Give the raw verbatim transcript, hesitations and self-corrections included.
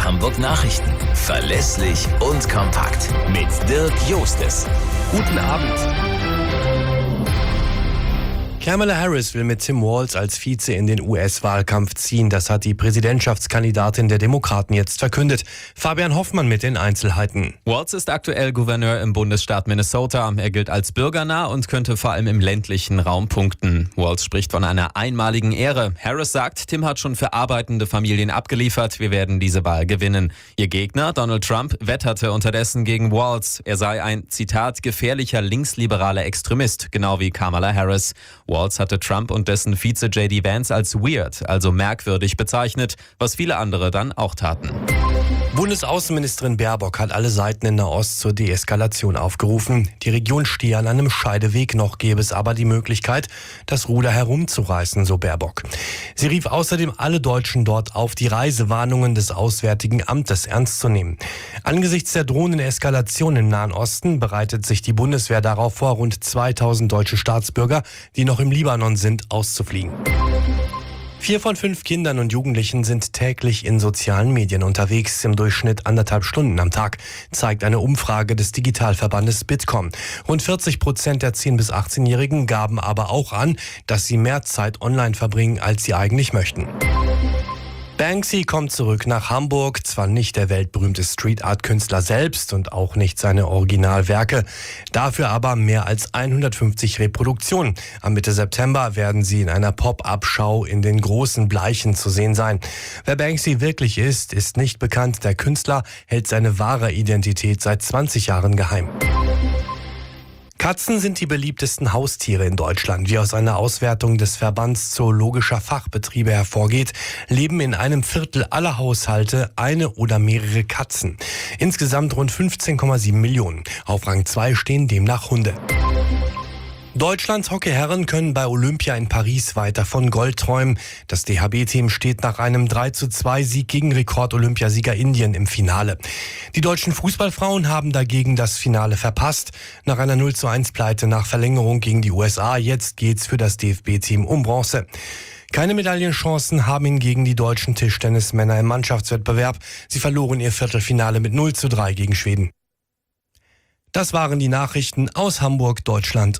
Hamburg Nachrichten. Verlässlich und kompakt. Mit Dirk Jostes. Guten Abend. Kamala Harris will mit Tim Walz als Vize in den U S-Wahlkampf ziehen. Das hat die Präsidentschaftskandidatin der Demokraten jetzt verkündet. Fabian Hoffmann mit den Einzelheiten. Walz ist aktuell Gouverneur im Bundesstaat Minnesota. Er gilt als bürgernah und könnte vor allem im ländlichen Raum punkten. Walz spricht von einer einmaligen Ehre. Harris sagt, Tim hat schon für arbeitende Familien abgeliefert. Wir werden diese Wahl gewinnen. Ihr Gegner, Donald Trump, wetterte unterdessen gegen Walz. Er sei ein, Zitat, gefährlicher linksliberaler Extremist, genau wie Kamala Harris. Walz hatte Trump und dessen Vize J D Vance als weird, also merkwürdig bezeichnet, was viele andere dann auch taten. Bundesaußenministerin Baerbock hat alle Seiten in Nahost zur Deeskalation aufgerufen. Die Region stehe an einem Scheideweg, noch gäbe es aber die Möglichkeit, das Ruder herumzureißen, so Baerbock. Sie rief außerdem alle Deutschen dort auf, die Reisewarnungen des Auswärtigen Amtes ernst zu nehmen. Angesichts der drohenden Eskalation im Nahen Osten bereitet sich die Bundeswehr darauf vor, rund zweitausend deutsche Staatsbürger, die noch im Libanon sind, auszufliegen. Vier von fünf Kindern und Jugendlichen sind täglich in sozialen Medien unterwegs, im Durchschnitt anderthalb Stunden am Tag, zeigt eine Umfrage des Digitalverbandes Bitkom. Rund vierzig Prozent der zehn- bis achtzehnjährigen gaben aber auch an, dass sie mehr Zeit online verbringen, als sie eigentlich möchten. Banksy kommt zurück nach Hamburg, zwar nicht der weltberühmte Street-Art-Künstler selbst und auch nicht seine Originalwerke, dafür aber mehr als hundertfünfzig Reproduktionen. Am Mitte September werden sie in einer Pop-up-Schau in den großen Bleichen zu sehen sein. Wer Banksy wirklich ist, ist nicht bekannt. Der Künstler hält seine wahre Identität seit zwanzig Jahren geheim. Katzen sind die beliebtesten Haustiere in Deutschland. Wie aus einer Auswertung des Verbands Zoologischer Fachbetriebe hervorgeht, leben in einem Viertel aller Haushalte eine oder mehrere Katzen. Insgesamt rund fünfzehn Komma sieben Millionen. Auf Rang zwei stehen demnach Hunde. Deutschlands Hockeyherren können bei Olympia in Paris weiter von Gold träumen. Das D H B-Team steht nach einem drei zu zwei Sieg gegen Rekord-Olympiasieger Indien im Finale. Die deutschen Fußballfrauen haben dagegen das Finale verpasst. Nach einer null zu eins Pleite nach Verlängerung gegen die U S A. Jetzt geht's für das D F B-Team um Bronze. Keine Medaillenchancen haben hingegen die deutschen Tischtennismänner im Mannschaftswettbewerb. Sie verloren ihr Viertelfinale mit null zu drei gegen Schweden. Das waren die Nachrichten aus Hamburg, Deutschland